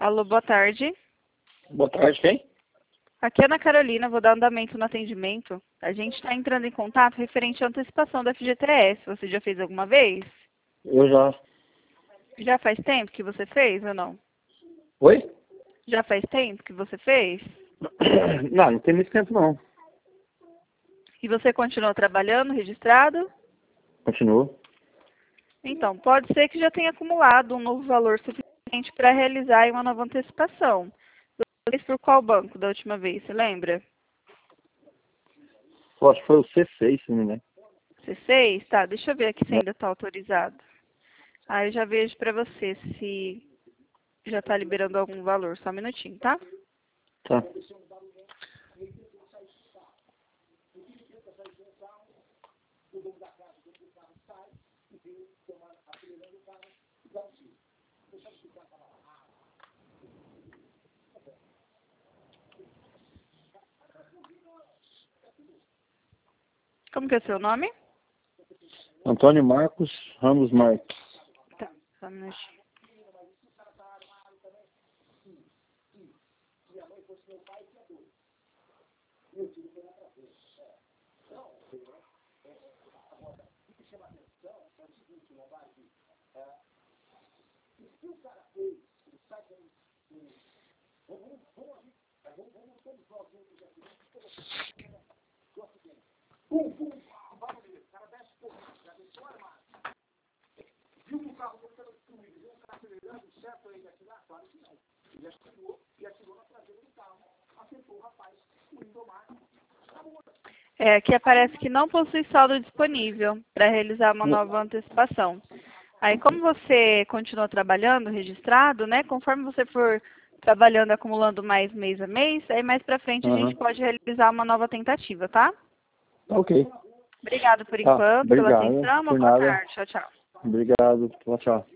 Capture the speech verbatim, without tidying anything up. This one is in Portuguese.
Alô, boa tarde. Boa tarde, quem? Aqui é Ana Carolina, vou dar andamento no atendimento. A gente está entrando em contato referente à antecipação da F G T S. Você já fez alguma vez? Eu já. Já faz tempo que você fez ou não? Oi? Já faz tempo que você fez? Não, não tem muito tempo não. E você continuou trabalhando, registrado? Continuo. Então, pode ser que já tenha acumulado um novo valor suficiente para realizar uma nova antecipação. Você fez por qual banco da última vez, você lembra? Eu acho que foi o C seis, se não me engano. C seis? Tá, deixa eu ver aqui se ainda está autorizado. Aí eu já vejo para você se já está liberando algum valor. Só um minutinho, tá? Tá. Como que é o seu nome? Antônio Marcos Ramos Marques. Tá, só um minutinho. É, aqui aparece que não possui saldo disponível para realizar uma nova antecipação. Aí, como você continua trabalhando, registrado, né? Conforme você for trabalhando, acumulando mais mês a mês, aí mais para frente a Uhum. gente pode realizar uma nova tentativa, tá? Tá ok. Obrigada por Tá, enquanto, pela obrigado. atenção. Uma Por boa nada. tarde. Tchau, tchau. Obrigado. Tchau, tchau.